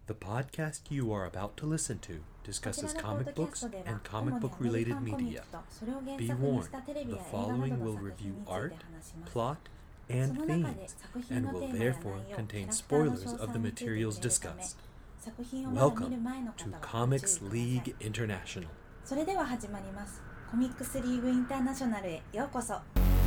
The podcast you are about to listen to こち discusses らのポッド comic キャ books ストでは and 主 comic にア book メリ related カンコミッ media. クとそれを原 Be 作にし warned, たテレビ the や映画な following どの will 作 review 品について art, 話します。 plot, そ and の中で themes, 作品 and の will テーマや内 therefore 容、キャ contain ラクターの詳 spoilers 細 of the について触れ materials るため、 discussed. 作品をまだ見る Welcome 前の to 方はご注意 Comics ください。 League International. それでは始まります。コミックスリーグインターナショナルへようこそ。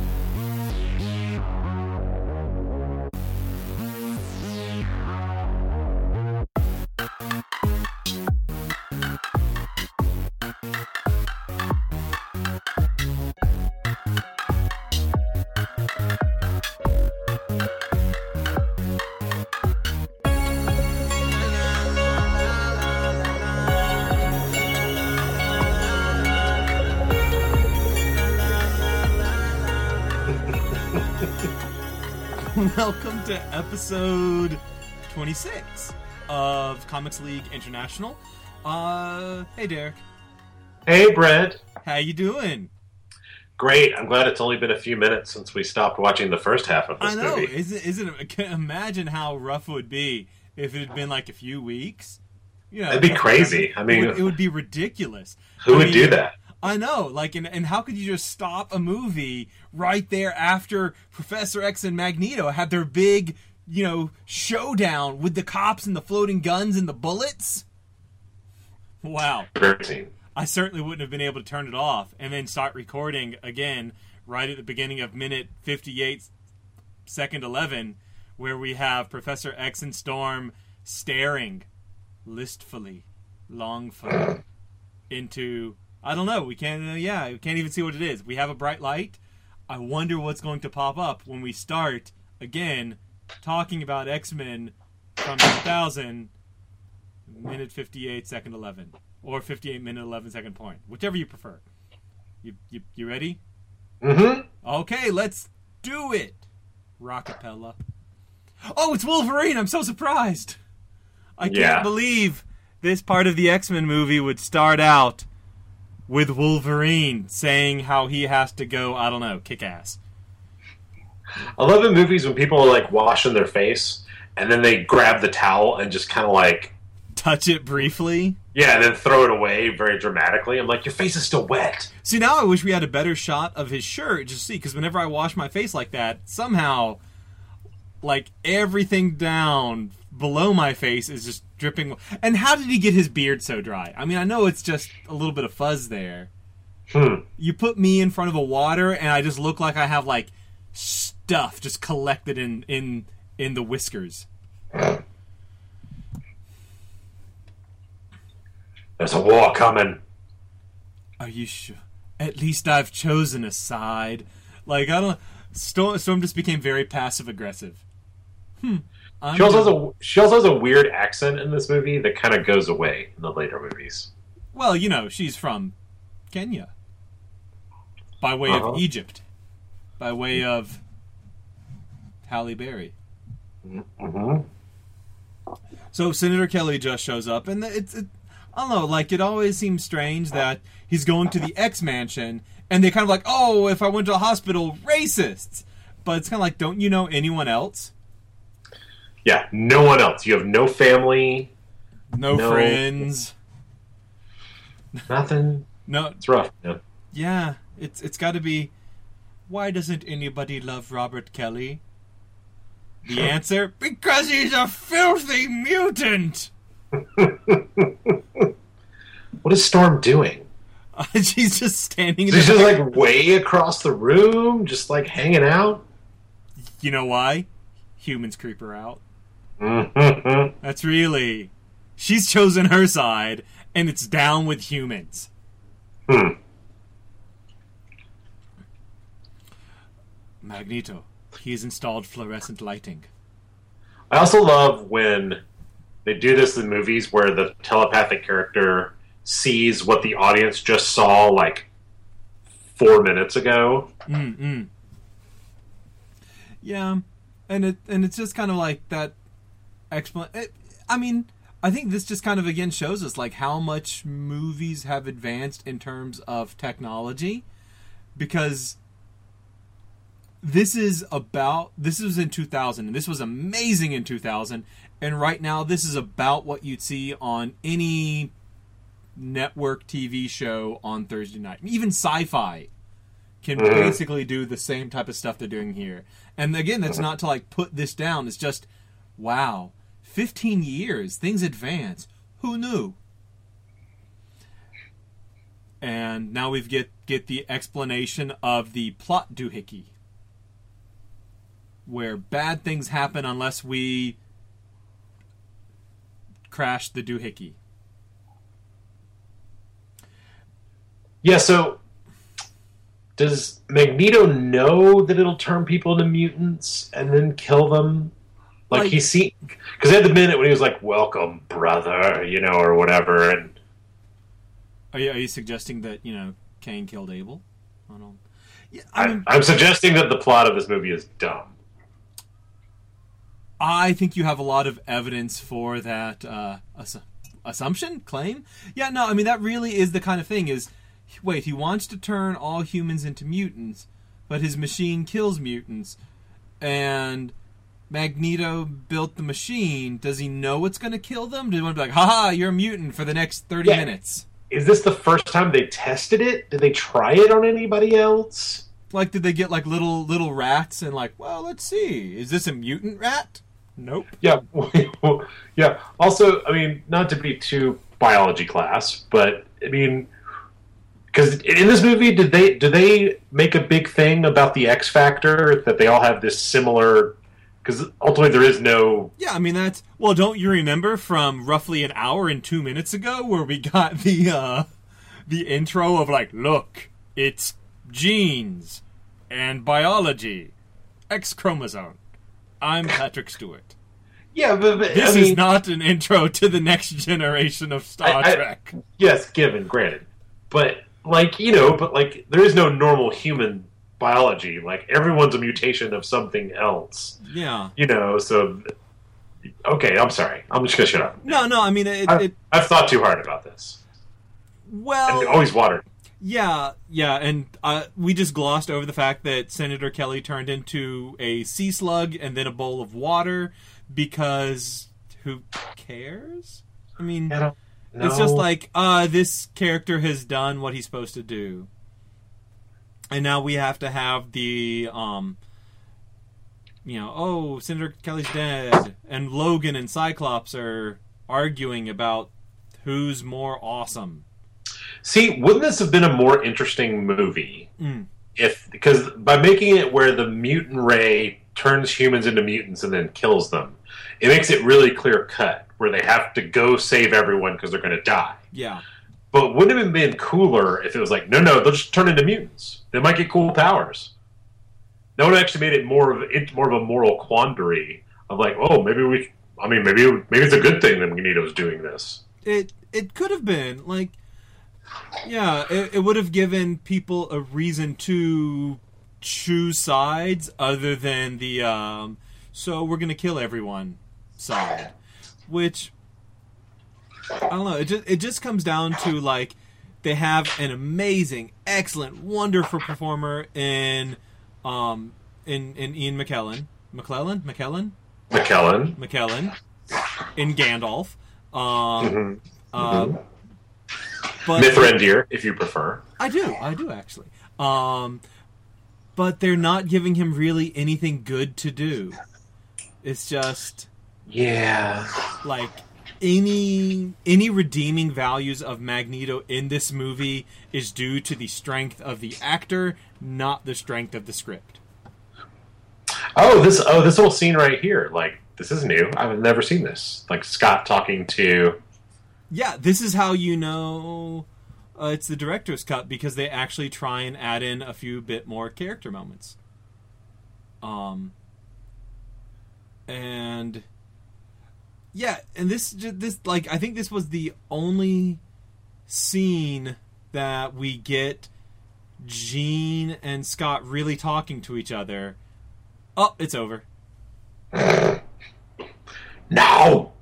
Welcome to episode 26 of Comics League International. Hey Derek, Hey, Brent. how you doing? Great. I'm glad it's only been a few minutes since we stopped watching the first half of this I know, movie. isn't it? Imagine how rough it would be if it had been like a few weeks. You know, That'd be crazy. I mean, it would be ridiculous. who I would mean, do that? I know, like, and how could you just stop a movie right there after Professor X and Magneto had their big, showdown with the cops and the floating guns and the bullets? Wow. Crazy. I certainly wouldn't have been able to turn it off and then start recording again right at the beginning of minute 58, second 11, where we have Professor X and Storm staring listfully, longfully into... I don't know. We can't even see what it is. We have a bright light. I wonder what's going to pop up when we start, again, talking about X-Men from 2000, minute 58, second 11. Or 58 minute 11 second point. Whichever you prefer. You ready? Mm-hmm. Okay, let's do it. Rockapella. Oh, it's Wolverine! I'm so surprised! I can't believe this part of the X-Men movie would start out with Wolverine saying how he has to go, I don't know, kick ass. I love in movies when people are, like, washing their face, and then they grab the towel and just kind of, like... Touch it briefly? Yeah, and then throw it away very dramatically. I'm like, your face is still wet. See, now I wish we had a better shot of his shirt, just see, because whenever I wash my face like that, somehow, like, everything down below my face is just dripping. And how did he get his beard so dry? I mean, I know it's just a little bit of fuzz there. You put me in front of a water, and I just look like I have, like, stuff just collected in the whiskers. There's a war coming. Are you sure? At least I've chosen a side. Like, I don't... Storm just became very passive-aggressive. She also has a weird accent in this movie that kind of goes away in the later movies. Well, she's from Kenya. By way of Egypt. By way of Halle Berry. Mm-hmm. So Senator Kelly just shows up, and I don't know, like, it always seems strange that he's going to the X-Mansion, and they're kind of like, oh, if I went to a hospital, racists! But it's kind of like, don't you know anyone else? Yeah, no one else. You have no family. No friends. Nothing. No. It's rough. Yeah, it's got to be, why doesn't anybody love Robert Kelly? The answer, because he's a filthy mutant! What is Storm doing? She's just standing in She's the... just like way across the room, just like hanging out. You know why? Humans creep her out. Mm-hmm. That's really... She's chosen her side, and it's down with humans. Magneto. He's installed fluorescent lighting. I also love when they do this in movies where the telepathic character sees what the audience just saw, like, 4 minutes ago. Yeah, and it's just kind of like that. I mean, I think this just kind of again shows us like how much movies have advanced in terms of technology, because this was in 2000, and this was amazing in 2000, and right now this is about what you'd see on any network TV show on Thursday night. Even Sci-Fi can basically do the same type of stuff they're doing here. And again, that's not to like put this down. It's just, wow, 15 years, things advance. Who knew? And now we get the explanation of the plot doohickey, where bad things happen unless we crash the doohickey. Yeah, so does Magneto know that it'll turn people into mutants and then kill them? Like he see, because at the minute when he was like, "Welcome, brother," or whatever, and are you suggesting that Cain killed Abel? I don't. Yeah, I'm suggesting that the plot of this movie is dumb. I think you have a lot of evidence for that assumption, claim. Yeah, no, I mean that really is the kind of thing. Wait, he wants to turn all humans into mutants, but his machine kills mutants, and Magneto built the machine. Does he know it's going to kill them? Does he want to be like, haha, you're a mutant for the next 30 minutes? Is this the first time they tested it? Did they try it on anybody else? Like, did they get like little rats and like, well, let's see, is this a mutant rat? Nope. Yeah, yeah. Also, I mean, not to be too biology class, but I mean, because in this movie, do they make a big thing about the X Factor, that they all have this similar? Because ultimately, there is no. Yeah, I mean that's don't you remember from roughly an hour and 2 minutes ago where we got the intro of like, look, it's genes and biology, X chromosome. I'm Patrick Stewart. Yeah, but this is not an intro to the next generation of Star Trek. Yes, granted, but there is no normal human biology. Like, everyone's a mutation of something else. Yeah. So okay, I'm sorry. I'm just gonna shut up. No, I mean I've thought too hard about this. Well, and always water. Yeah, and we just glossed over the fact that Senator Kelly turned into a sea slug and then a bowl of water because who cares? I mean, it's just like, this character has done what he's supposed to do. And now we have to have the, Senator Kelly's dead, and Logan and Cyclops are arguing about who's more awesome. See, wouldn't this have been a more interesting movie because by making it where the mutant ray turns humans into mutants and then kills them, it makes it really clear cut where they have to go save everyone because they're going to die. Yeah. But wouldn't it have been cooler if it was like, no, they'll just turn into mutants. They might get cool powers. That would have actually made it more of a moral quandary of like, oh, maybe it's a good thing that Magneto's doing this. It could have been like. Yeah, it would have given people a reason to choose sides other than the so we're gonna kill everyone side, which I don't know. It just comes down to like they have an amazing, excellent, wonderful performer in Ian McKellen in Gandalf. But Mithrandir, if you prefer. I do actually. But they're not giving him really anything good to do. It's just like any redeeming values of Magneto in this movie is due to the strength of the actor, not the strength of the script. This whole scene right here, like, this is new. I've never seen this. Like, Scott talking to. Yeah, this is how you know it's the director's cut, because they actually try and add in a few bit more character moments. And yeah, and this like, I think this was the only scene that we get Jean and Scott really talking to each other. Oh, it's over. No!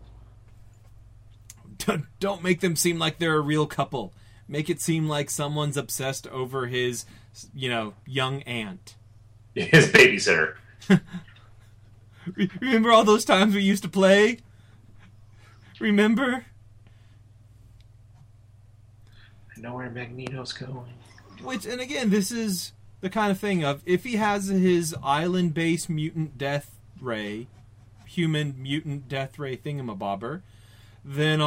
Don't make them seem like they're a real couple. Make it seem like someone's obsessed over his, young aunt. His babysitter. Remember all those times we used to play? Remember? I know where Magneto's going. Which, and again, this is the kind of thing of, if he has his island-based mutant death ray, human mutant death ray thingamabobber, then,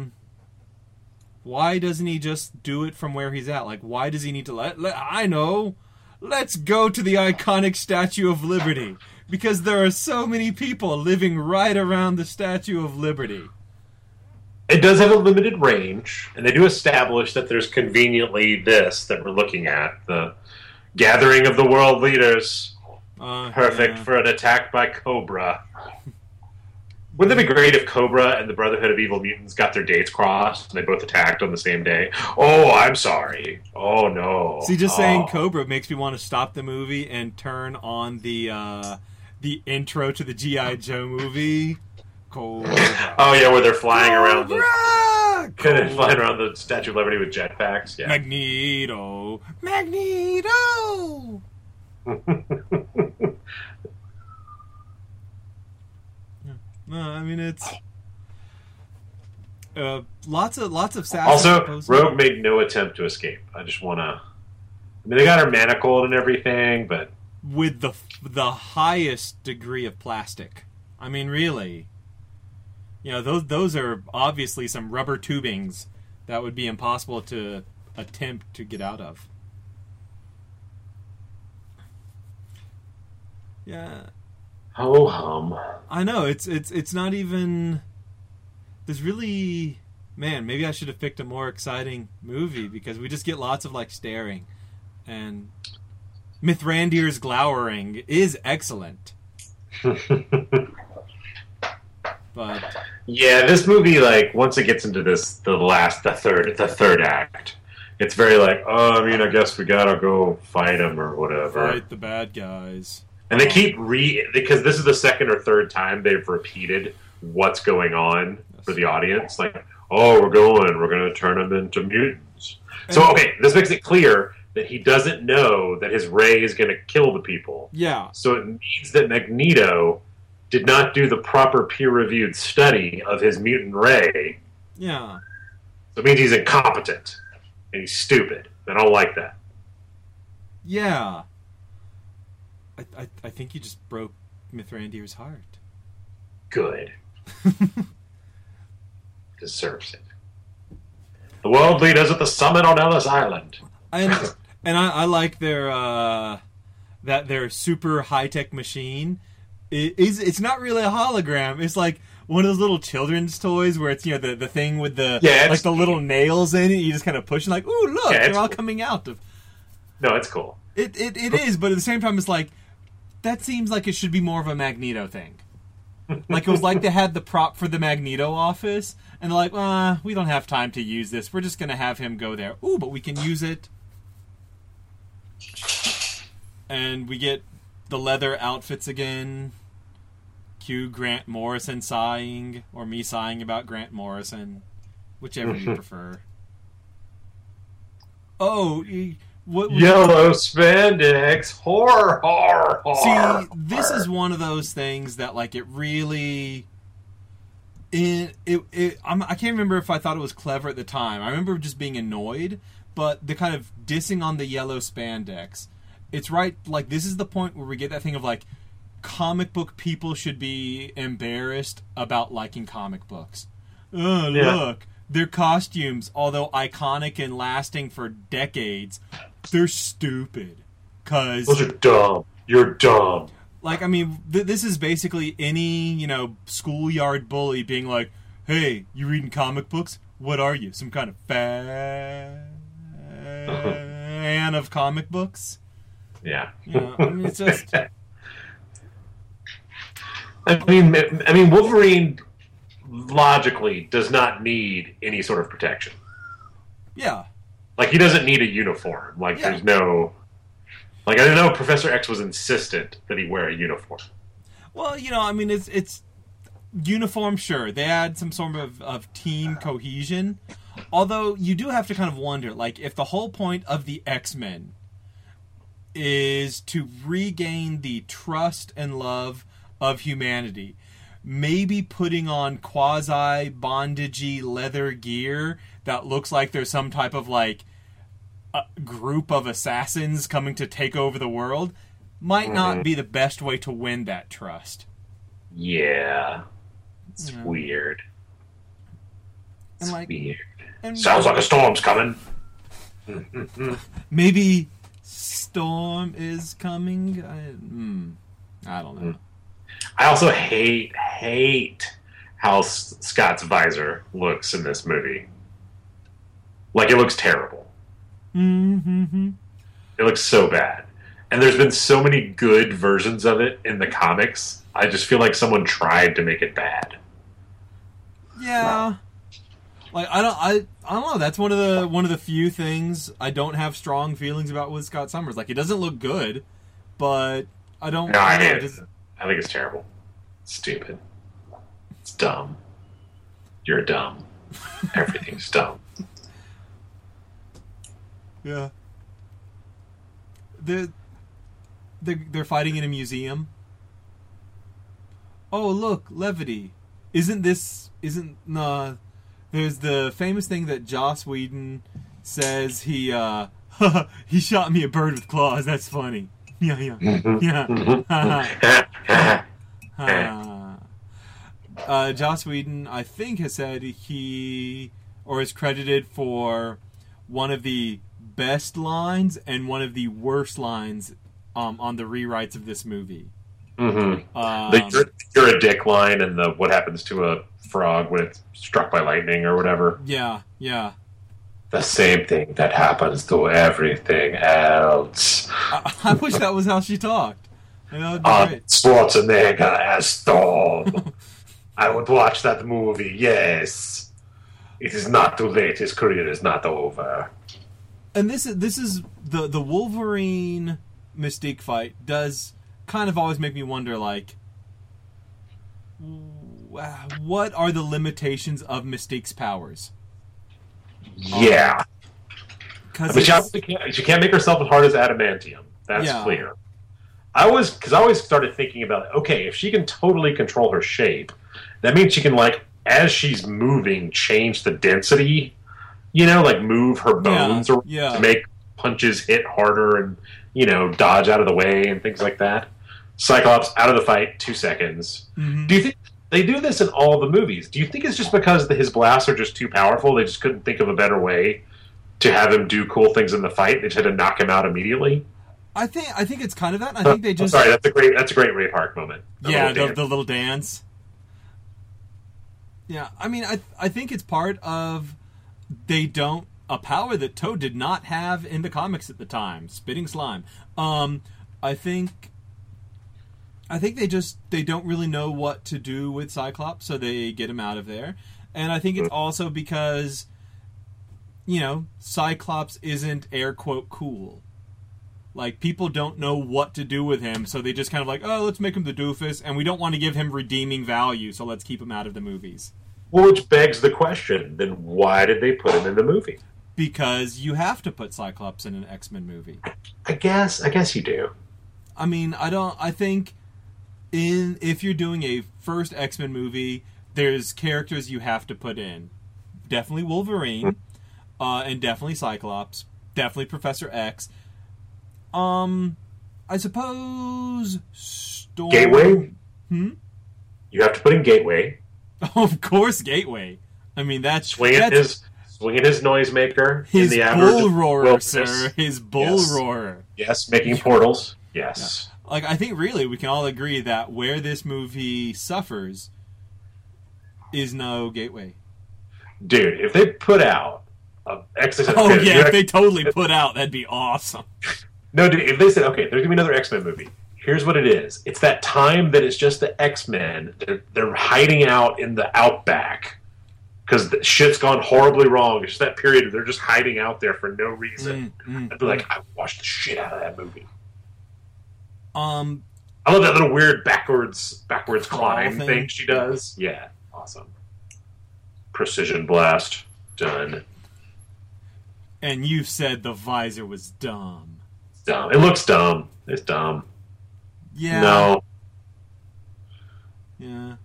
why doesn't he just do it from where he's at? Like, why does he need to I know! Let's go to the iconic Statue of Liberty! Because there are so many people living right around the Statue of Liberty. It does have a limited range, and they do establish that there's conveniently this that we're looking at, the gathering of the world leaders. Perfect for an attack by Cobra. Wouldn't it be great if Cobra and the Brotherhood of Evil Mutants got their dates crossed and they both attacked on the same day? Oh, I'm sorry. Oh, no. See, just saying Cobra makes me want to stop the movie and turn on the intro to the G.I. Joe movie. Cobra. Oh, yeah, where they're flying around Cobra! flying around the Statue of Liberty with jetpacks. Yeah. Magneto! No, I mean, it's lots of sass. Also, Rogue made no attempt to escape. I just want to. I mean, they got her manacled and everything, but with the highest degree of plastic. I mean, really, you know, those are obviously some rubber tubings that would be impossible to attempt to get out of. Yeah. Ho hum. I know, it's not even. There's really, man. Maybe I should have picked a more exciting movie because we just get lots of like staring, and Mithrandir's glowering is excellent. But yeah, this movie, like, once it gets into this, the third act, it's very like, oh, I mean, I guess we gotta go fight him or whatever. Fight the bad guys. And they keep because this is the second or third time they've repeated what's going on for the audience. Like, oh, we're going to turn them into mutants. So, okay, this makes it clear that he doesn't know that his ray is going to kill the people. Yeah. So it means that Magneto did not do the proper peer-reviewed study of his mutant ray. Yeah. So it means he's incompetent and he's stupid. I don't like that. Yeah. I think you just broke Mithrandir's heart. Good. Deserves it. The world leaders at the summit on Ellis Island. And I like their their super high-tech machine. It's not really a hologram. It's like one of those little children's toys where it's, you know, the thing with the like the little nails in it. You just kind of push and like, ooh, look, they're all coming out of. No, it's cool. It is, but at the same time, it's like, that seems like it should be more of a Magneto thing. Like, it was like they had the prop for the Magneto office, and they're like, we don't have time to use this. We're just going to have him go there. Ooh, but we can use it. And we get the leather outfits again. Cue Grant Morrison sighing, or me sighing about Grant Morrison. Whichever you prefer. Oh, Yellow spandex, horror. See, this is one of those things that, like, it really. I can't remember if I thought it was clever at the time. I remember just being annoyed, but the kind of dissing on the yellow spandex. It's right, like, this is the point where we get that thing of, like, comic book people should be embarrassed about liking comic books. Oh, look, their costumes, although iconic and lasting for decades, they're stupid. Cause those are dumb. You're dumb. Like, I mean, this is basically any, you know, schoolyard bully being like, hey, you reading comic books? What are you? Some kind of fan of comic books? Yeah. You know, I mean, it's just... I mean, Wolverine logically does not need any sort of protection. Yeah. Like, he doesn't need a uniform. Like, there's no... Like, I know Professor X was insistent that he wear a uniform. Well, you know, I mean, it's uniform, sure. They add some sort of team cohesion. Although, you do have to kind of wonder, like, if the whole point of the X-Men is to regain the trust and love of humanity. Maybe putting on quasi-bondagey leather gear that looks like there's some type of, like, a group of assassins coming to take over the world might not be the best way to win that trust. Yeah. It's weird. It's And, like, weird. and Sounds like a storm's coming. maybe Storm is coming? I don't know. I also hate how Scott's visor looks in this movie. Like, it looks terrible. Mm-hmm. It looks so bad. And there's been so many good versions of it in the comics. I just feel like someone tried to make it bad. Yeah. Like, I don't know. That's one of the few things I don't have strong feelings about with Scott Summers. Like, it doesn't look good, but I don't. No, I, don't know, I it just, think it's terrible. It's stupid. It's dumb. You're dumb. Everything's dumb. yeah. They're fighting in a museum. Oh, look, levity. There's the famous thing that Joss Whedon says he shot me a bird with claws. That's funny. Yeah. Joss Whedon, I think, has said he is credited for one of the best lines and one of the worst lines on the rewrites of this movie. You're a dick line and the what happens to a frog when it's struck by lightning or whatever. Yeah. The same thing that happens to everything else. I wish that was how she talked. That would be great. Schwarzenegger as Storm. I would watch that movie, yes. It is not too late. His career is not over. And this is the Wolverine Mystique fight does kind of always make me wonder, like, what are the limitations of Mystique's powers? Yeah. But she can't make herself as hard as adamantium. That's clear. I always started thinking about, okay, if she can totally control her shape, that means she can, like, as she's moving, change the density, like move her bones to make punches hit harder and, dodge out of the way and things like that. Cyclops out of the fight, 2 seconds. Mm-hmm. Do you think they do this in all the movies? Do you think it's just because his blasts are just too powerful? They just couldn't think of a better way to have him do cool things in the fight. They just had to knock him out immediately. I think it's kind of that. I think they just. Sorry, that's a great Ray Park moment. The little dance. Yeah, I mean, I think it's part of a power that Toad did not have in the comics at the time, spitting slime. I think they don't really know what to do with Cyclops, so they get him out of there. And I think it's also because, Cyclops isn't air quote cool. Like, people don't know what to do with him, so they just kind of like, oh, let's make him the doofus, and we don't want to give him redeeming value, so let's keep him out of the movies. Well, which begs the question, then why did they put him in the movie? Because you have to put Cyclops in an X-Men movie. I guess you do. I mean, I think if you're doing a first X-Men movie, there's characters you have to put in. Definitely Wolverine, and definitely Cyclops, definitely Professor X. I suppose Storm. Gateway? You have to put in Gateway. Of course, Gateway. I mean, that's swinging his noisemaker. His in the bull roarer, sir. His bull roarer. Yes, making portals. Yes. Yeah. Like, I think really we can all agree that where this movie suffers is no Gateway. Dude, if they put out if they totally put out, that'd be awesome. No, dude, if they said, okay, there's going to be another X-Men movie. Here's what it is. It's that time that it's just the X-Men. They're hiding out in the outback because shit's gone horribly wrong. It's just that period. They're just hiding out there for no reason. I'd be like, I watched the shit out of that movie. I love that little weird backwards climb thing she does. Yeah, awesome. Precision blast. Done. And you said the visor was dumb. dumb. It looks dumb. It's dumb. Yeah. No. Yeah.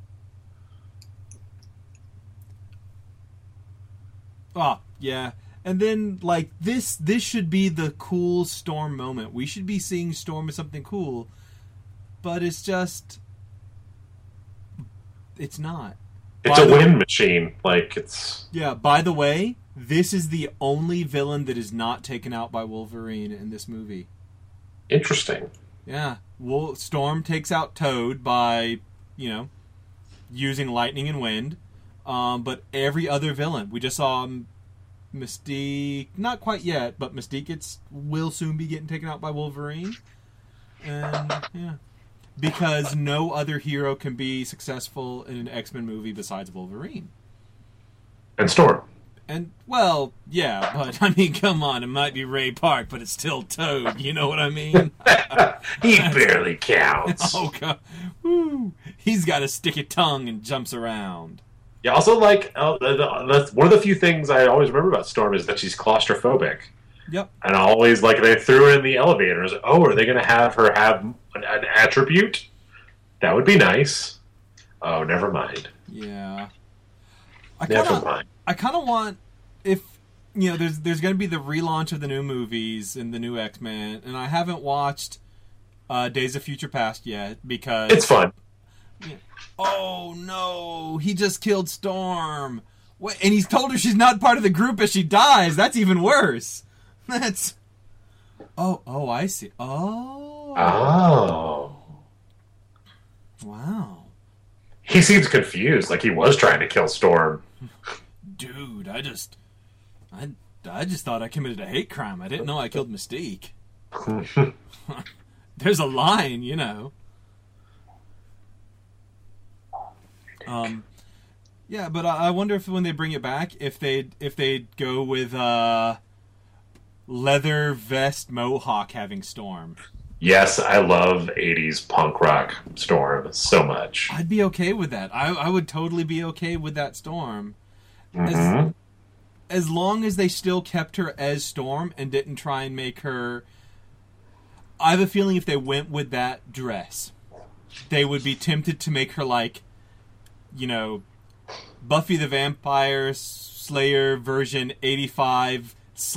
Oh, yeah. And then, like, this should be the cool Storm moment. We should be seeing Storm as something cool. But it's just... It's not. It's a win machine. Like, it's... Yeah, by the way, this is the only villain that is not taken out by Wolverine in this movie. Interesting. Yeah. Storm takes out Toad by, using lightning and wind. But every other villain, we just saw Mystique, not quite yet, but Mystique will soon be getting taken out by Wolverine. And, yeah. Because no other hero can be successful in an X-Men movie besides Wolverine. And Storm. And, well, yeah, but, I mean, come on, it might be Ray Park, but it's still Toad, you know what I mean? He barely counts. Oh, God. Woo. He's got a sticky tongue and jumps around. Yeah, also, like, that's one of the few things I always remember about Storm is that she's claustrophobic. Yep. And I always, like, they threw her in the elevator. I was like, oh, are they going to have her have an attribute? That would be nice. Oh, never mind. Yeah. Never mind. I kind of want, if, there's going to be the relaunch of the new movies and the new X-Men, and I haven't watched Days of Future Past yet because... It's fun. Oh, no. He just killed Storm. What? And he's told her she's not part of the group as she dies. That's even worse. That's... Oh, I see. Oh. Wow. He seems confused, like he was trying to kill Storm. Dude, I just thought I committed a hate crime. I didn't know I killed Mystique. There's a line, Yeah, but I wonder if when they bring it back, if they'd go with leather vest mohawk having Storm. Yes, I love 80s punk rock Storm so much. I'd be okay with that. I would totally be okay with that Storm. Mm-hmm. As long as they still kept her as Storm and didn't try and make her... I have a feeling if they went with that dress, they would be tempted to make her like, Buffy the Vampire Slayer version 85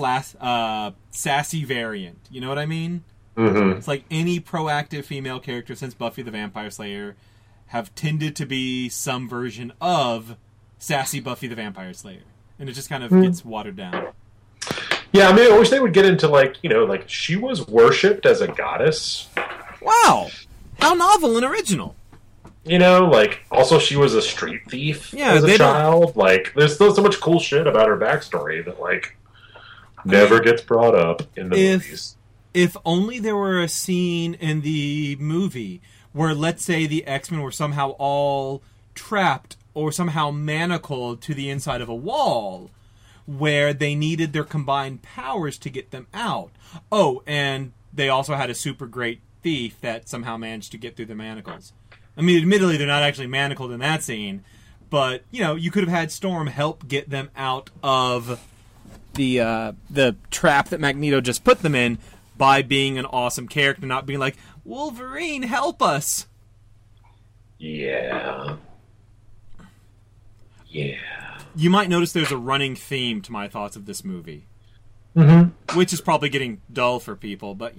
sassy variant. You know what I mean? Mm-hmm. It's like any proactive female character since Buffy the Vampire Slayer have tended to be some version of sassy Buffy the Vampire Slayer. And it just kind of gets watered down. Yeah, I mean, I wish they would get into, like, like, she was worshipped as a goddess. Wow! How novel and original. Like, also she was a street thief as a child. Like, there's still so much cool shit about her backstory that, like, never gets brought up in the movies. If only there were a scene in the movie where, let's say, the X-Men were somehow all trapped or somehow manacled to the inside of a wall where they needed their combined powers to get them out. Oh, and they also had a super great thief that somehow managed to get through the manacles. I mean, admittedly, they're not actually manacled in that scene, but, you could have had Storm help get them out of the trap that Magneto just put them in by being an awesome character, not being like, Wolverine, help us! Yeah. You might notice there's a running theme to my thoughts of this movie. Mm-hmm. Which is probably getting dull for people, but,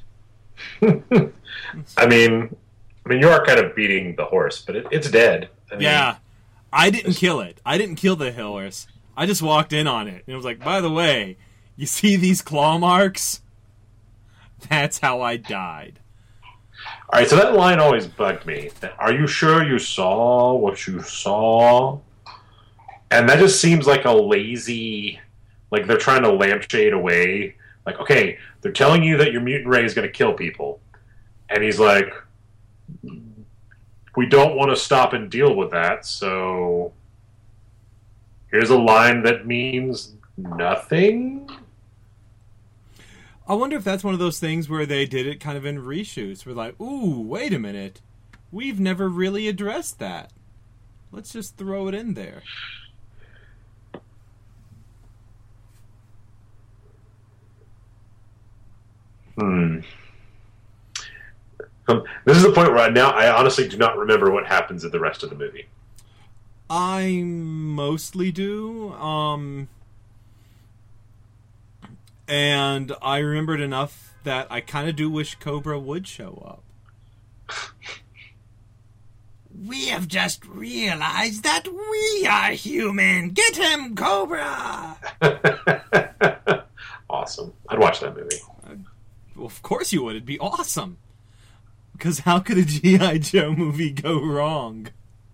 I mean, you are kind of beating the horse, but it's dead. Yeah. I didn't kill it. I didn't kill the horse. I just walked in on it. And it was like, by the way, you see these claw marks? That's how I died. All right, so that line always bugged me. Are you sure you saw what you saw? And that just seems like a lazy, like they're trying to lampshade away. Like, okay, they're telling you that your mutant ray is going to kill people. And he's like, we don't want to stop and deal with that, so here's a line that means nothing? I wonder if that's one of those things where they did it kind of in reshoots. We're like, ooh, wait a minute. We've never really addressed that. Let's just throw it in there. Hmm. This is the point where I honestly do not remember what happens in the rest of the movie. I mostly do. And I remembered enough that I kind of do wish Cobra would show up. We have just realized that we are human. Get him, Cobra! Awesome. I'd watch that movie. Well, of course you would. It'd be awesome. Because how could a G.I. Joe movie go wrong?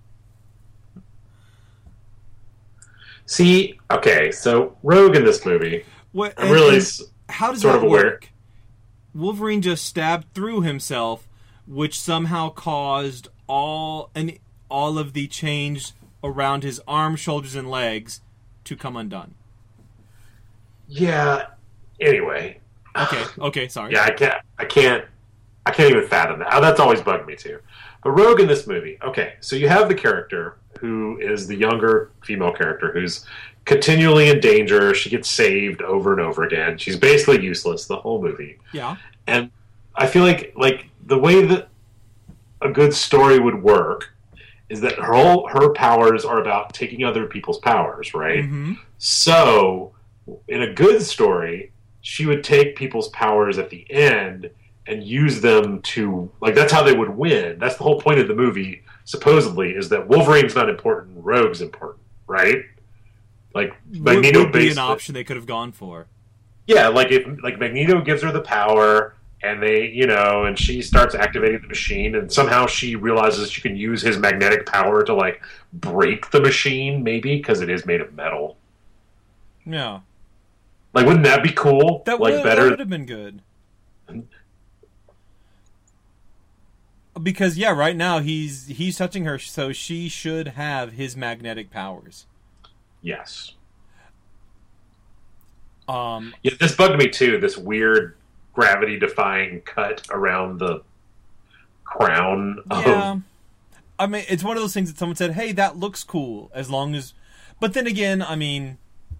See, okay, so Rogue in this movie, What? I'm really how does sort that of aware. work? Wolverine just stabbed through himself, which somehow caused all of the change around his arms, shoulders, and legs to come undone. Yeah. Anyway. Okay, sorry. Yeah, I can't even fathom that. That's always bugged me too. But Rogue in this movie, okay, so you have the character who is the younger female character who's continually in danger. She gets saved over and over again. She's basically useless the whole movie. Yeah. And I feel like the way that a good story would work is that her powers are about taking other people's powers, right? Mm-hmm. So, in a good story, she would take people's powers at the end and use them to, like, that's how they would win. That's the whole point of the movie, supposedly, is that Wolverine's not important, Rogue's important, right? Like, Magneto would be an option they could have gone for. Yeah, if Magneto gives her the power, and and she starts activating the machine, and somehow she realizes she can use his magnetic power to, like, break the machine, maybe, because it is made of metal. Yeah. Like, wouldn't that be cool? That like, better. would have been good. Because, yeah, right now he's touching her, so she should have his magnetic powers. Yes. Yeah, this bugged me too. This weird gravity-defying cut around the crown. Yeah. I mean, it's one of those things that someone said, "Hey, that looks cool," as long as. But then again, I mean,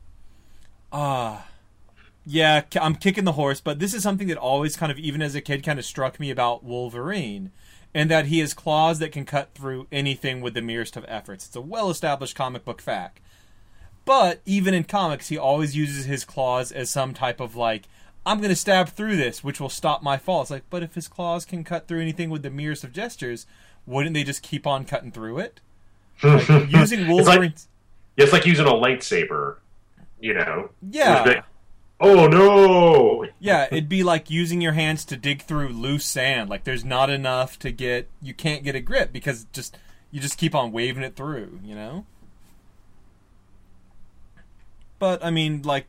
yeah, I'm kicking the horse. But this is something that always kind of, even as a kid, kind of struck me about Wolverine, and that he has claws that can cut through anything with the merest of efforts. It's a well-established comic book fact. But even in comics, he always uses his claws as some type of, like, I'm going to stab through this, which will stop my fall. It's like, but if his claws can cut through anything with the merest of gestures, wouldn't they just keep on cutting through it? Like, using Wolverine... It's like using a lightsaber, Yeah. Yeah. Oh, no! Yeah, it'd be like using your hands to dig through loose sand. Like, there's not enough to get... You can't get a grip because you just keep on waving it through, But, I mean, like...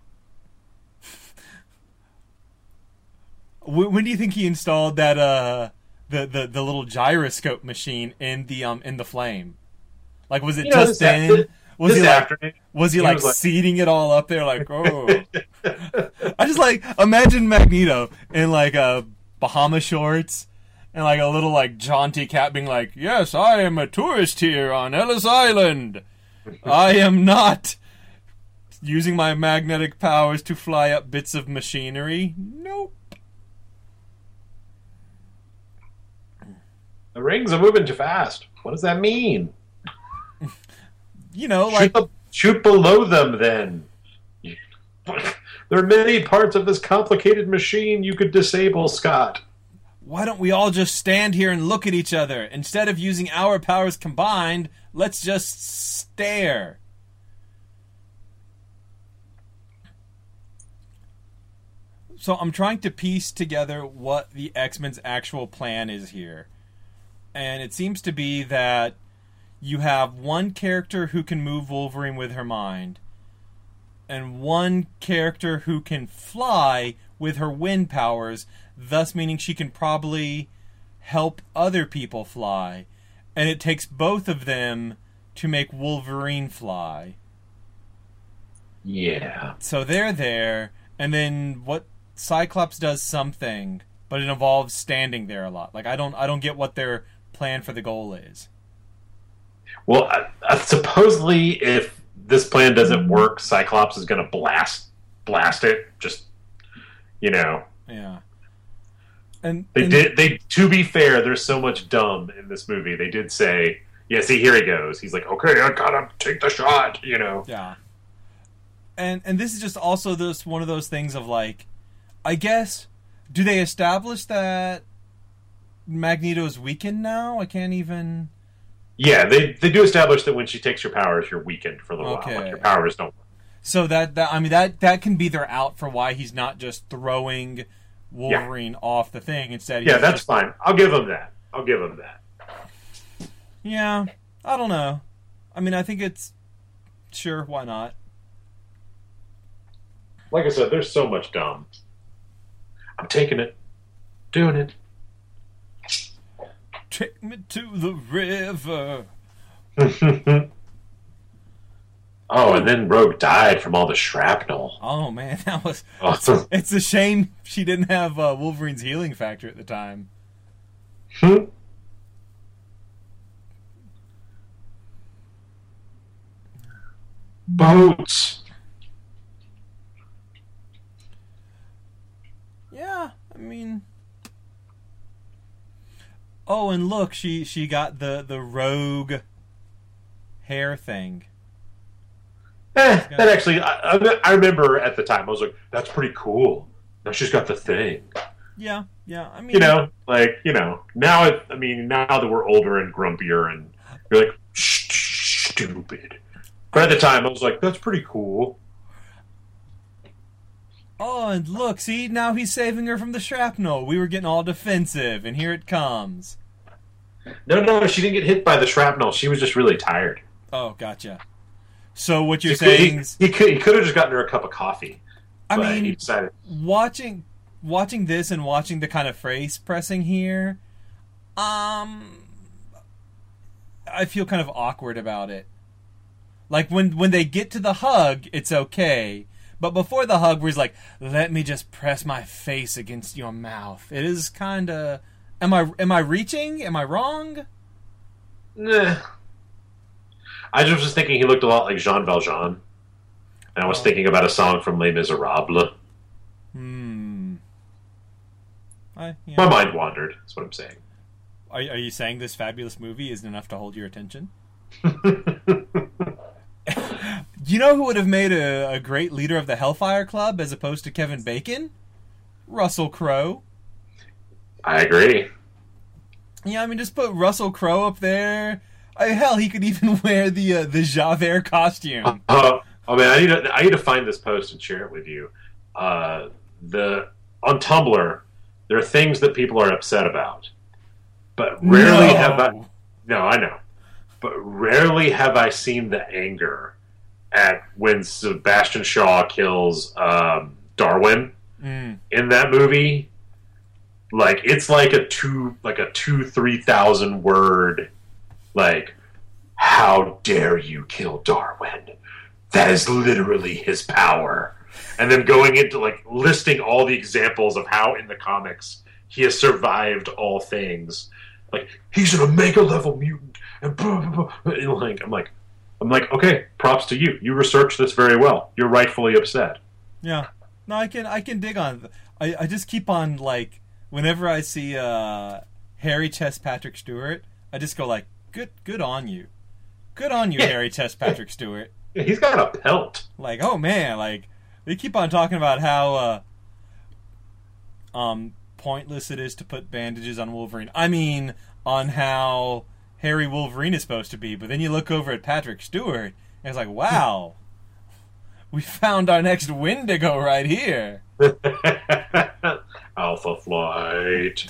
when do you think he installed that, the little gyroscope machine in the flame? Like, was it just then? Was he like seating it all up there? Like, oh. I just, like, imagine Magneto in, like, Bahama shorts and, like, a little, like, jaunty cap being like, yes, I am a tourist here on Ellis Island. I am not... using my magnetic powers to fly up bits of machinery? Nope. The rings are moving too fast. What does that mean? Like... Shoot below them, then. There are many parts of this complicated machine you could disable, Scott. Why don't we all just stand here and look at each other? Instead of using our powers combined, let's just stare. So I'm trying to piece together what the X-Men's actual plan is here. And it seems to be that you have one character who can move Wolverine with her mind, and one character who can fly with her wind powers, thus meaning she can probably help other people fly. And it takes both of them to make Wolverine fly. Yeah. So they're there, and then what... Cyclops does something, but it involves standing there a lot. Like, I don't get what their plan for the goal is. Well, supposedly, if this plan doesn't work, Cyclops is going to blast it. Just, Yeah. They did. They, to be fair, there's so much dumb in this movie. They did say, "Yeah, see, here he goes." He's like, "Okay, I gotta take the shot," you know. Yeah. And this is just also one of those things of like, I guess, do they establish that Magneto's weakened now? I can't even. Yeah, they do establish that when she takes your powers, you're weakened for a little Okay. while. Like your powers don't. So that can be their out for why he's not just throwing Wolverine off the thing. Instead, Yeah, that's fine. I'll give him that. Yeah, I don't know. I mean, I think it's sure. Why not? Like I said, there's so much dumb. I'm taking it, doing it. Take me to the river. Oh, and then Rogue died from all the shrapnel. Oh man, that was. Awesome. It's a shame she didn't have Wolverine's healing factor at the time. Boats. Yeah, I mean. Oh, and look, she got the rogue hair thing. That actually, I remember at the time, I was like, that's pretty cool. Now she's got the thing. Yeah. I mean, Now that we're older and grumpier, and you're like, stupid. But at the time, I was like, that's pretty cool. Oh, and look, see, now he's saving her from the shrapnel. We were getting all defensive, and here it comes. No, she didn't get hit by the shrapnel. She was just really tired. Oh, gotcha. So what you're saying is... He could have just gotten her a cup of coffee. I but mean, he decided... watching this and watching the kind of phrase pressing here, I feel kind of awkward about it. Like, when they get to the hug, it's okay. But before the hug, where he's like, let me just press my face against your mouth. It is kind of... Am I reaching? Am I wrong? Nah. I just was thinking he looked a lot like Jean Valjean. And I was thinking about a song from Les Miserables. My mind wandered, that's what I'm saying. Are you saying this fabulous movie isn't enough to hold your attention? You know who would have made a great leader of the Hellfire Club as opposed to Kevin Bacon? Russell Crowe. I agree. Yeah, I mean, just put Russell Crowe up there. Hell, he could even wear the Javert costume. Oh man, I need to find this post and share it with you. On Tumblr, there are things that people are upset about, but rarely have I. No, I know, but rarely have I seen the anger at when Sebastian Shaw kills Darwin in that movie. Like it's like a 3,000 word. Like, how dare you kill Darwin? That is literally his power. And then going into, like, listing all the examples of how in the comics he has survived all things. Like, he's an Omega-level mutant. And blah, blah, blah. And I'm like, okay, props to you. You researched this very well. You're rightfully upset. Yeah. No, I can dig on it. I just keep on, like, whenever I see Harry Chess Patrick Stewart, I just go like, Good on you. Good on you, Harry Chess Patrick Stewart. Yeah, he's got a pelt. Like, oh man, like, they keep on talking about how pointless it is to put bandages on Wolverine. I mean, on how Harry Wolverine is supposed to be, but then you look over at Patrick Stewart, and it's like, wow, we found our next Wendigo right here. Alpha Flight.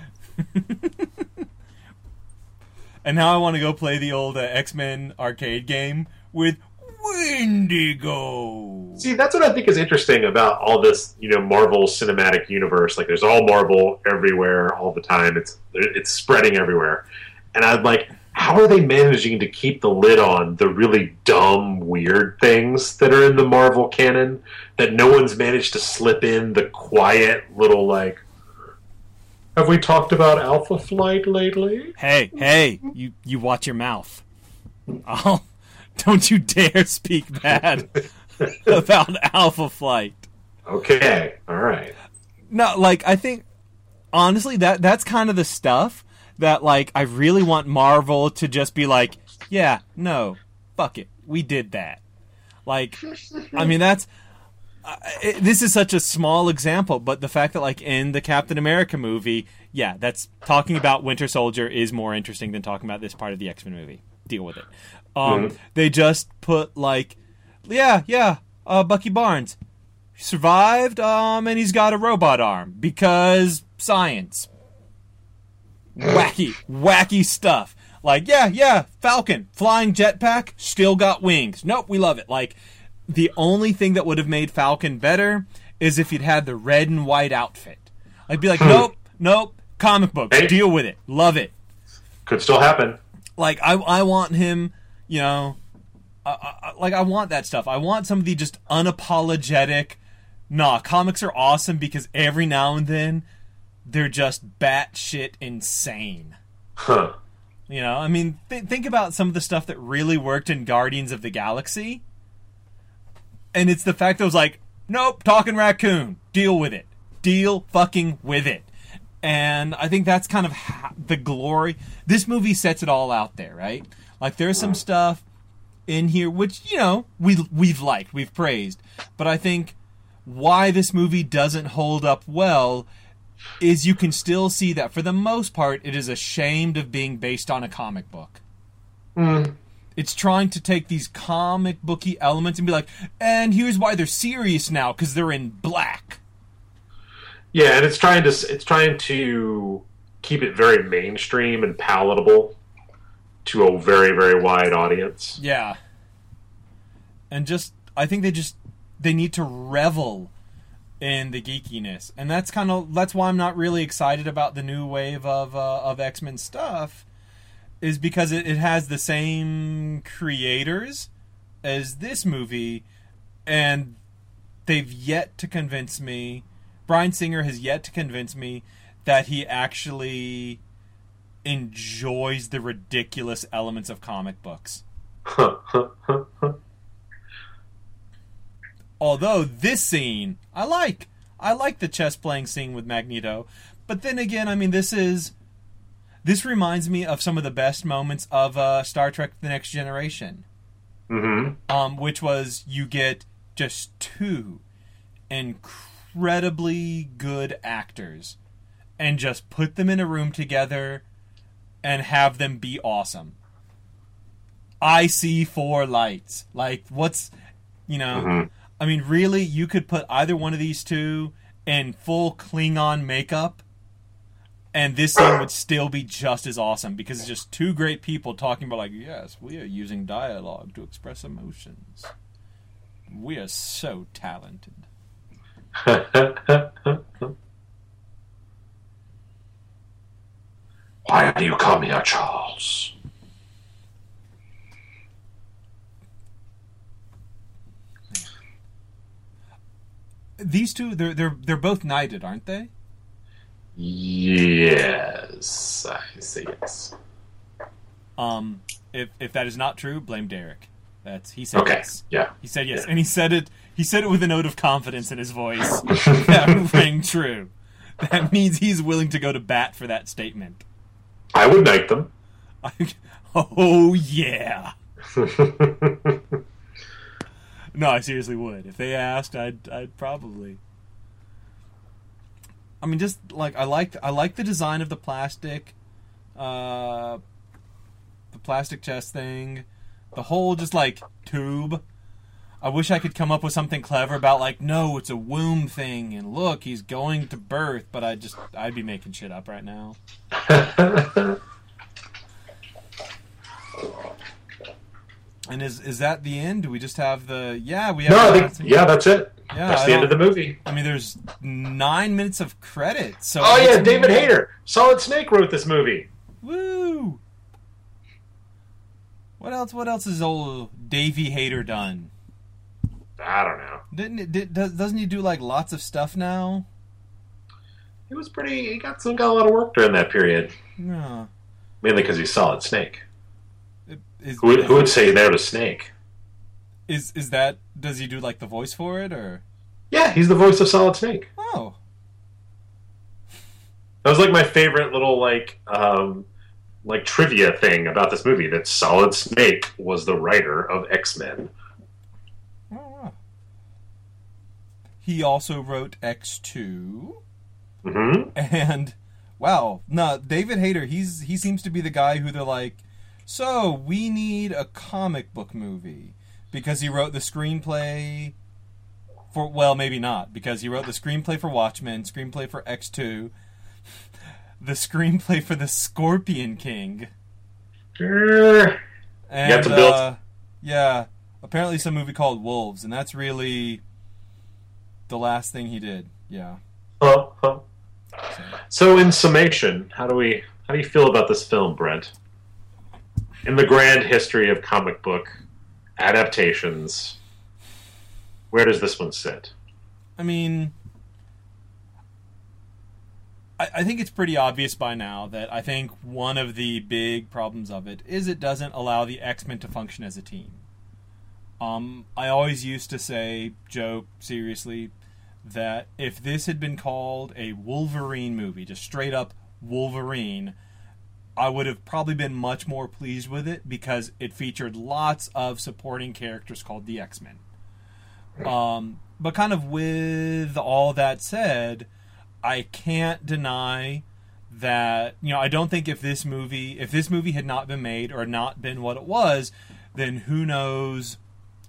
And now I want to go play the old X-Men arcade game with Wendigo. See, that's what I think is interesting about all this, Marvel Cinematic Universe. Like, there's all Marvel everywhere, all the time. It's spreading everywhere. And I'm like, how are they managing to keep the lid on the really dumb, weird things that are in the Marvel canon that no one's managed to slip in the quiet little, like, have we talked about Alpha Flight lately? Hey, you watch your mouth. Don't you dare speak bad about Alpha Flight. Okay, all right. No, like, I think, honestly, that's kind of the stuff that, like, I really want Marvel to just be like, yeah, no, fuck it, we did that. Like, I mean, that's... this is such a small example, but the fact that, like, in the Captain America movie, yeah, that's talking about Winter Soldier is more interesting than talking about this part of the X-Men movie. Deal with it. They just put, like, Bucky Barnes survived, and he's got a robot arm because science. Wacky stuff. Like, Falcon, flying jetpack, still got wings. Nope, we love it. Like, the only thing that would have made Falcon better is if he'd had the red and white outfit. I'd be like, nope, comic books, deal with it, love it. Could still happen. Like, I want him, you know, I want that stuff. I want somebody just unapologetic. Nah, comics are awesome because every now and then they're just batshit insane. Huh. You know, I mean, think about some of the stuff that really worked in Guardians of the Galaxy. And it's the fact that it was like, nope, talking raccoon, deal with it. Deal fucking with it. And I think that's kind of the glory. This movie sets it all out there, right? Like, there's some stuff in here which, you know, we've liked, we've praised. But I think why this movie doesn't hold up well is you can still see that, for the most part, it is ashamed of being based on a comic book. It's trying to take these comic booky elements and be like, and here's why they're serious now, because they're in black. Yeah, and it's trying to keep it very mainstream and palatable to a very, very wide audience. Yeah. And I think they need to revel in the geekiness. And that's why I'm not really excited about the new wave of X-Men stuff, is because it has the same creators as this movie, and they've yet to convince me, Bryan Singer has yet to convince me that he actually enjoys the ridiculous elements of comic books. Although this scene, I like the chess playing scene with Magneto, but then again, I mean, this reminds me of some of the best moments of Star Trek: The Next Generation. Which was, you get just two incredibly good actors and just put them in a room together and have them be awesome. I see four lights. Like, what's, you know, I mean, really, you could put either one of these two in full Klingon makeup, and this scene would still be just as awesome, because it's just two great people talking about, like, yes, we are using dialogue to express emotions. We are so talented. Why do you come here, Charles? These two, they're both knighted, aren't they? Yes, I say yes. If that is not true, blame Derek. He said okay. Yes. Yeah. He said yes, Yeah. and he said it with a note of confidence in his voice. That rang true. That means he's willing to go to bat for that statement. I would knight them. Oh yeah. No, I seriously would. If they asked, I'd probably. I mean, just like I like the design of the plastic chest thing, the whole just like tube. I wish I could come up with something clever about, like, no, it's a womb thing, and look, he's going to birth, but I'd be making shit up right now. And is that the end? Do we just have the... Yeah, we have... No, I think... Yeah, that's it. Yeah, that's the end of the movie. I mean, there's 9 minutes of credits. So oh, yeah, David Hayter. Solid Snake wrote this movie. Woo! What else has old Davey Hayter done? I don't know. Doesn't he do, like, lots of stuff now? He got a lot of work during that period. No. Mainly because he's Solid Snake. Who would say no to Snake? Is that... Does he do, like, the voice for it, or...? Yeah, he's the voice of Solid Snake. Oh. That was like my favorite little like trivia thing about this movie, that Solid Snake was the writer of X-Men. Oh. He also wrote X2. Mm-hmm. And wow, no, David Hayter, he seems to be the guy who they're like, so we need a comic book movie, because he wrote the screenplay for, well, maybe not, because he wrote the screenplay for Watchmen, screenplay for X2, the screenplay for The Scorpion King. You And have to build. yeah, apparently some movie called Wolves, and that's really the last thing he did. Yeah. So in summation, how do you feel about this film, Brent? In the grand history of comic book adaptations, where does this one sit? I mean, I think it's pretty obvious by now that I think one of the big problems of it is it doesn't allow the X-Men to function as a team. I always used to say, joke, seriously, that if this had been called a Wolverine movie, just straight up Wolverine, I would have probably been much more pleased with it, because it featured lots of supporting characters called the X-Men. But kind of with all that said, I can't deny that, I don't think if this movie had not been made or not been what it was, then who knows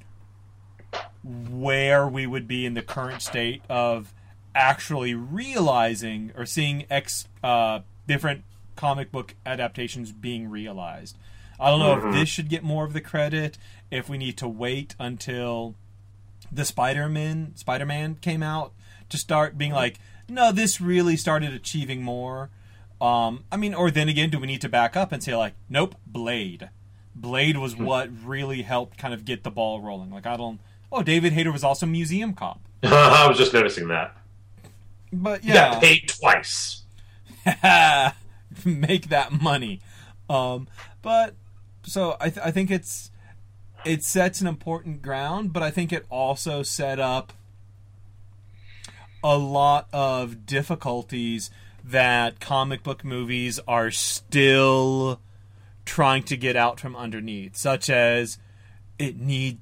where we would be in the current state of actually realizing or seeing different comic book adaptations being realized. I don't know if this should get more of the credit, if we need to wait until the Spider-Man came out to start being like, no, this really started achieving more. Or then again, do we need to back up and say like, nope, Blade was what really helped kind of get the ball rolling. Like, David Hayter was also Museum Cop. I was just noticing that. But You yeah. got paid twice. Make that money. But so I think it sets an important ground, but I think it also set up a lot of difficulties that comic book movies are still trying to get out from underneath, such as they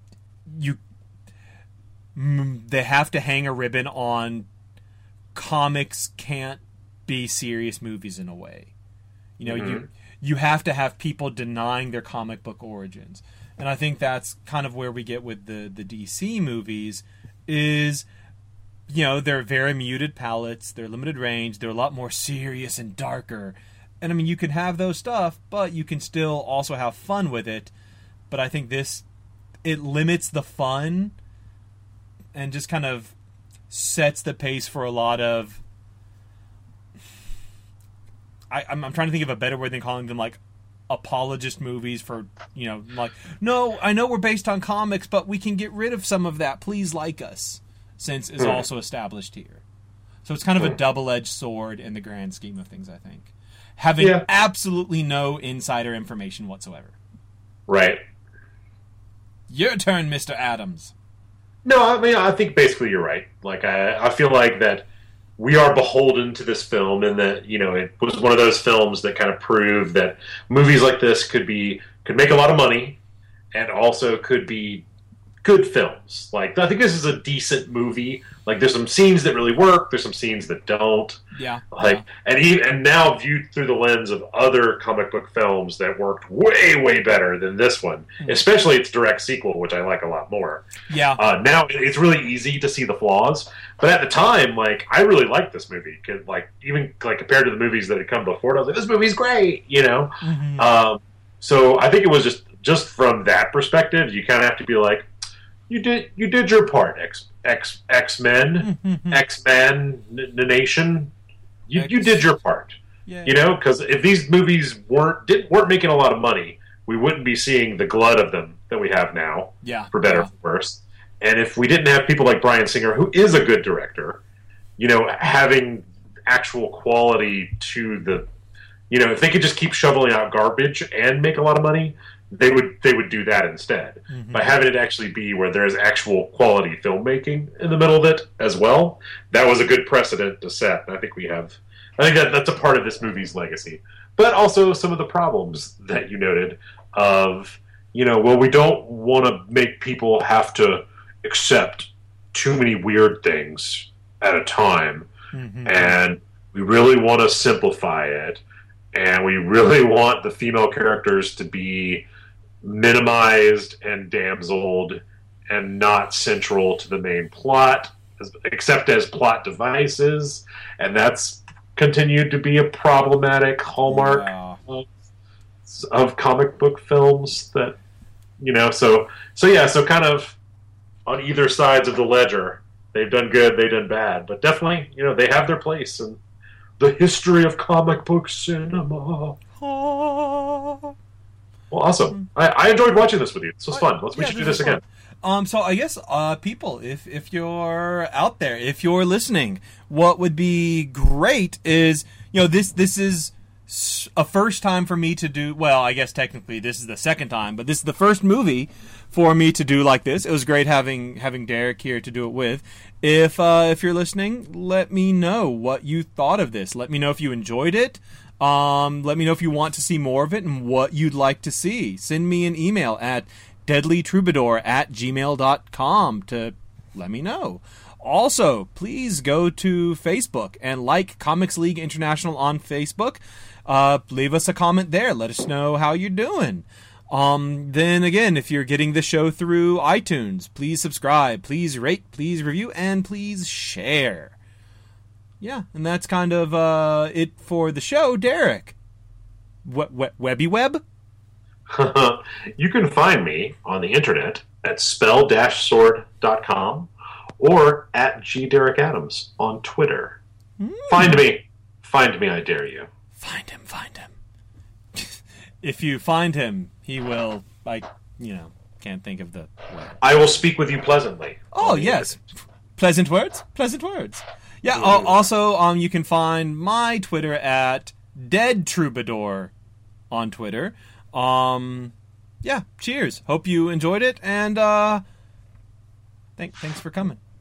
have to hang a ribbon on comics can't be serious movies in a way. You have to have people denying their comic book origins. And I think that's kind of where we get with the DC movies is, they're very muted palettes, they're limited range, they're a lot more serious and darker. And you can have those stuff, but you can still also have fun with it. But I think it limits the fun and just kind of sets the pace for a lot of... I'm trying to think of a better word than calling them like apologist movies for, like, no, I know we're based on comics, but we can get rid of some of that. Please like us, since is also established here. So it's kind of a double-edged sword in the grand scheme of things, I think. Having absolutely no insider information whatsoever. Right. Your turn, Mr. Adams. No, I think basically you're right. Like, I feel like that we are beholden to this film, and that, it was one of those films that kind of proved that movies like this could make a lot of money, and also could be good films. Like, I think this is a decent movie. Like, there's some scenes that really work, there's some scenes that don't. Yeah. And now viewed through the lens of other comic book films that worked way, way better than this one, especially its direct sequel, which I like a lot more. Yeah. Now it's really easy to see the flaws, but at the time, I really liked this movie. Even compared to the movies that had come before it, I was like, this movie's great, So I think it was just from that perspective, you kind of have to be like, you did your part, X-Men, X-Men Nation. You did your part. Yeah. Because if these movies weren't making a lot of money, we wouldn't be seeing the glut of them that we have now. Yeah. For better or for worse. And if we didn't have people like Bryan Singer, who is a good director, having actual quality to the, if they could just keep shoveling out garbage and make a lot of money, they would do that instead. By having it actually be where there's actual quality filmmaking in the middle of it as well, that was a good precedent to set. And I think we have I think that's a part of this movie's legacy. But also some of the problems that you noted of, well, we don't want to make people have to accept too many weird things at a time. Mm-hmm. And we really want to simplify it. And we really want the female characters to be minimized and damseled and not central to the main plot, except as plot devices. And that's continued to be a problematic hallmark of comic book films that, so kind of on either sides of the ledger, they've done good, they've done bad, but definitely, they have their place in the history of comic book cinema. Well, awesome. I enjoyed watching this with you. This was fun. We should do this again. So I guess, people, if you're out there, if you're listening, what would be great is, this is a first time for me to do, well, I guess technically this is the second time, but this is the first movie for me to do like this. It was great having Derek here to do it with. If you're listening, let me know what you thought of this. Let me know if you enjoyed it. Let me know if you want to see more of it and what you'd like to see. Send me an email at deadlytroubadour@gmail.com to let me know. Also, please go to Facebook and like Comics League International on Facebook. Leave us a comment there. Let us know how you're doing. Then again, if you're getting the show through iTunes, please subscribe, please rate, please review, and please share. Yeah, and that's kind of it for the show. Derek, Webby Web? You can find me on the internet at spell-sword.com or at gderekadams on Twitter. Find me, I dare you. Find him. If you find him, he will, can't think of the word. I will speak with you pleasantly. Oh, yes. Pleasant words. Yeah, also, you can find my Twitter at Dead Troubadour on Twitter. Cheers. Hope you enjoyed it, and thanks for coming.